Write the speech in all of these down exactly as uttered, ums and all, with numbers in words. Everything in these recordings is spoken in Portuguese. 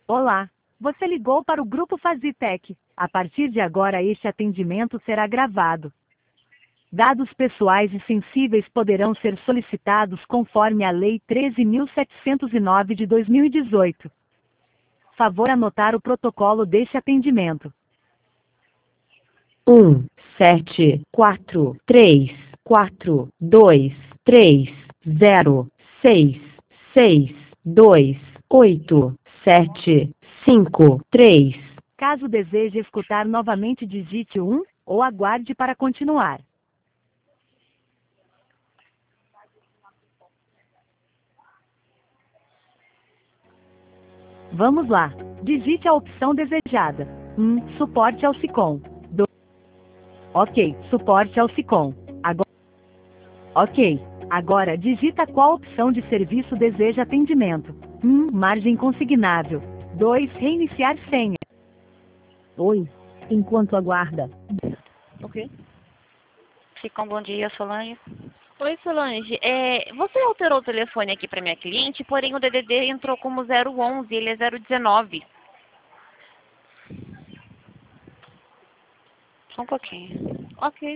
Olá, você ligou para o Grupo Fazitec. A partir de agora este atendimento será gravado. Dados pessoais e sensíveis poderão ser solicitados conforme a Lei treze mil setecentos e nove de dois mil e dezoito. Favor anotar o protocolo deste atendimento. Um, sete, quatro, três, quatro, dois, três, zero, seis, seis, dois, oito, sete, cinco, três. Caso deseje escutar novamente, digite um ou aguarde para continuar. Vamos lá. Digite a opção desejada. um. Suporte ao SICOM. dois. Ok. Suporte ao SICOM. Agora. Ok. Agora digita qual opção de serviço deseja atendimento. um. Margem consignável. dois. Reiniciar senha. Oi. Enquanto aguarda. Ok. Ficam bom dia, Solange. Oi, Solange. É, você alterou o telefone aqui para minha cliente, porém o D D D entrou como zero onze, ele é zero dezenove. Só um pouquinho. Ok.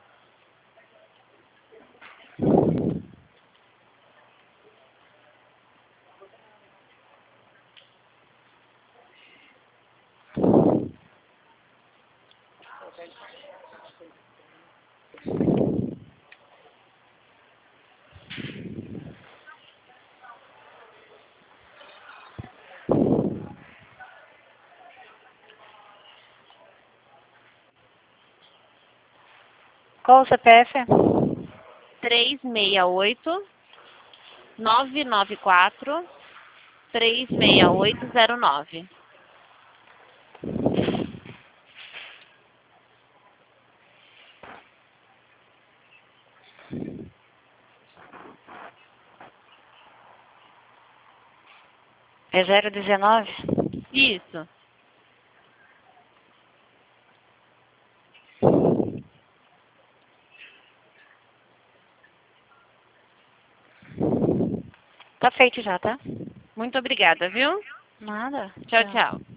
Qual o C P F? três seis oito, nove nove quatro, três seis oito zero nove. É zero dezenove? Isso. Tá feito já, tá? Muito obrigada, viu? Nada. Tchau, tchau.